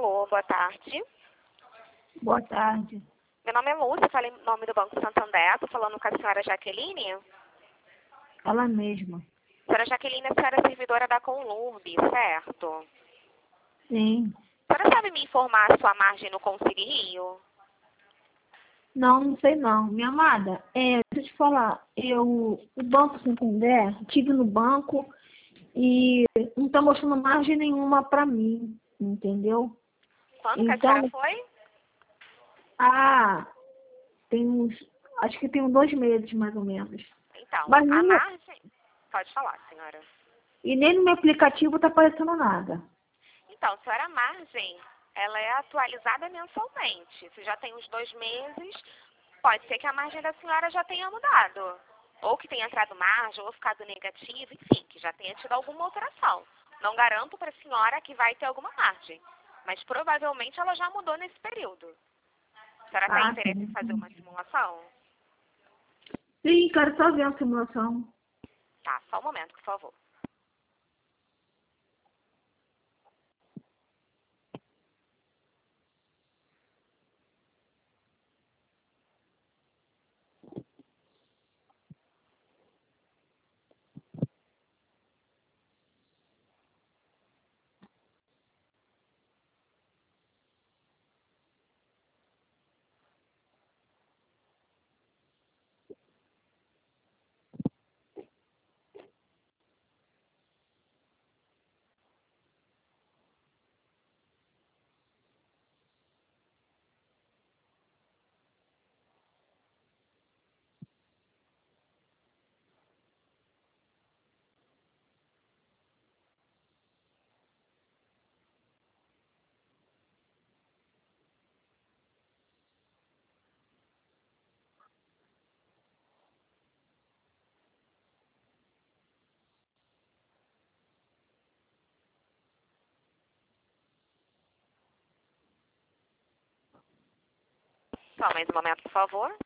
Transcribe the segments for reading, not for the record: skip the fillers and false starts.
Alô, boa tarde. Boa tarde. Meu nome é Lúcia, falei em nome do Banco Santander. Estou falando com a senhora Jaqueline. Ela mesma. Senhora Jaqueline, a senhora é servidora da Conlurb, certo? Sim. A senhora sabe me informar a sua margem no Conselho Rio? Não sei não. Minha amada, deixa eu te falar. O Banco Santander, estive no banco e não está mostrando margem nenhuma para mim, entendeu? Quando que a senhora Então, foi? acho que tem uns 2 meses mais ou menos. Então, Mas a nem, margem... Pode falar, senhora. e nem no meu aplicativo está aparecendo nada. Então, senhora, a margem, ela é atualizada mensalmente. Se já tem uns 2 meses, pode ser que a margem da senhora já tenha mudado. Ou que tenha entrado margem, ou ficado negativo, enfim, que já tenha tido alguma alteração. Não garanto para a senhora que vai ter alguma margem, mas provavelmente ela já mudou nesse período. A senhora tem interesse em fazer uma simulação? Sim, quero só ver a simulação. Tá, só um momento, por favor. Só mais um momento, por favor.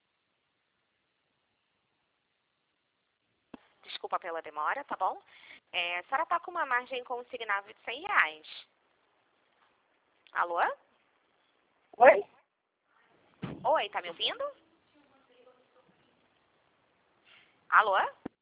Desculpa pela demora, tá bom? A senhora está com uma margem consignável de R$ 100. Alô? Oi? Oi, tá me ouvindo? Alô?